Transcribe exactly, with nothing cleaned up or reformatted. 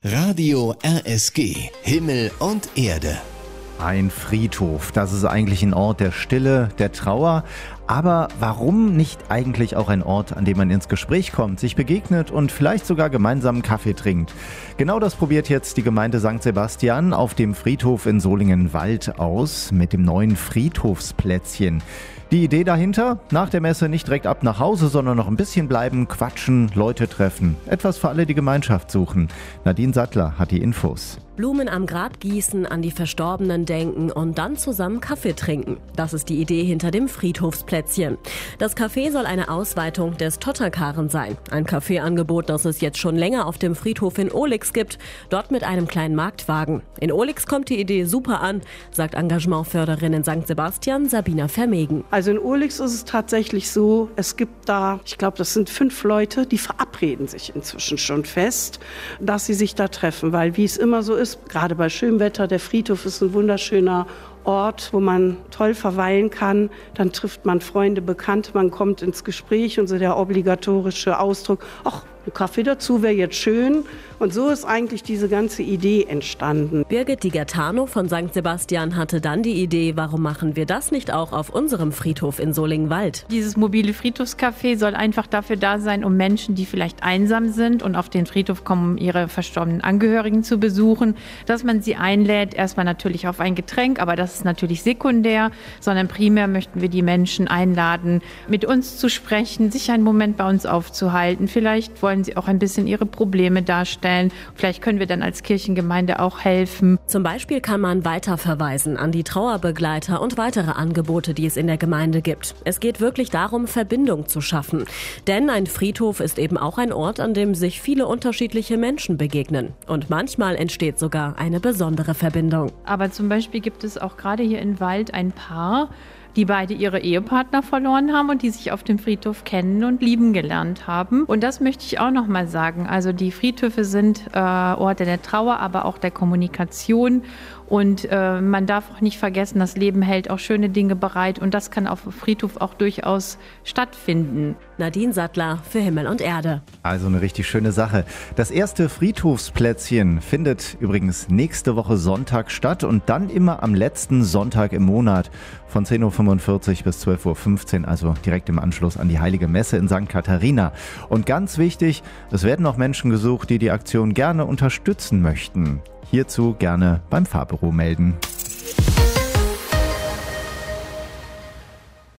Radio R S G, Himmel und Erde. Ein Friedhof, das ist eigentlich ein Ort der Stille, der Trauer. Aber warum nicht eigentlich auch ein Ort, an dem man ins Gespräch kommt, sich begegnet und vielleicht sogar gemeinsam einen Kaffee trinkt? Genau das probiert jetzt die Gemeinde Sankt Sebastian auf dem Friedhof in Solingen-Wald aus mit dem neuen Friedhofsplätzchen. Die Idee dahinter? Nach der Messe nicht direkt ab nach Hause, sondern noch ein bisschen bleiben, quatschen, Leute treffen. Etwas für alle, die Gemeinschaft suchen. Nadine Sattler hat die Infos. Blumen am Grab gießen, an die Verstorbenen denken und dann zusammen Kaffee trinken. Das ist die Idee hinter dem Friedhofsplätzchen. Das Café soll eine Ausweitung des Totterkaren sein. Ein Kaffeeangebot, das es jetzt schon länger auf dem Friedhof in Ohlix gibt, dort mit einem kleinen Marktwagen. In Ohlix kommt die Idee super an, sagt Engagementförderin in Sankt Sebastian Sabina Vermegen. Also in Ohlix ist es tatsächlich so, es gibt da, ich glaube, das sind fünf Leute, die verabreden sich inzwischen schon fest, dass sie sich da treffen, weil wie es immer so ist, gerade bei schönem Wetter, der Friedhof ist ein wunderschöner Ort, wo man toll verweilen kann. Dann trifft man Freunde, Bekannte, man kommt ins Gespräch und so der obligatorische Ausdruck, ach, ein Kaffee dazu wäre jetzt schön. Und so ist eigentlich diese ganze Idee entstanden. Birgit Digertano von Sankt Sebastian hatte dann die Idee, warum machen wir das nicht auch auf unserem Friedhof in Solingen-Wald? Dieses mobile Friedhofscafé soll einfach dafür da sein, um Menschen, die vielleicht einsam sind und auf den Friedhof kommen, um ihre verstorbenen Angehörigen zu besuchen, dass man sie einlädt, erstmal natürlich auf ein Getränk, aber das ist natürlich sekundär, sondern primär möchten wir die Menschen einladen, mit uns zu sprechen, sich einen Moment bei uns aufzuhalten. Vielleicht wollen sie auch ein bisschen ihre Probleme darstellen. Vielleicht können wir dann als Kirchengemeinde auch helfen. Zum Beispiel kann man weiterverweisen an die Trauerbegleiter und weitere Angebote, die es in der Gemeinde gibt. Es geht wirklich darum, Verbindung zu schaffen. Denn ein Friedhof ist eben auch ein Ort, an dem sich viele unterschiedliche Menschen begegnen. Und manchmal entsteht sogar eine besondere Verbindung. Aber zum Beispiel gibt es auch gerade hier in Wald ein Paar, die beide ihre Ehepartner verloren haben und die sich auf dem Friedhof kennen und lieben gelernt haben. Und das möchte ich auch noch mal sagen. Also die Friedhöfe sind äh, Orte der Trauer, aber auch der Kommunikation. Und äh, man darf auch nicht vergessen, das Leben hält auch schöne Dinge bereit. Und das kann auf dem Friedhof auch durchaus stattfinden. Nadine Sattler für Himmel und Erde. Also eine richtig schöne Sache. Das erste Friedhofsplätzchen findet übrigens nächste Woche Sonntag statt und dann immer am letzten Sonntag im Monat von zehn Uhr fünfundvierzig bis zwölf Uhr fünfzehn, also direkt im Anschluss an die Heilige Messe in Sankt Katharina. Und ganz wichtig, es werden auch Menschen gesucht, die die Aktion gerne unterstützen möchten. Hierzu gerne beim Fahrbüro melden.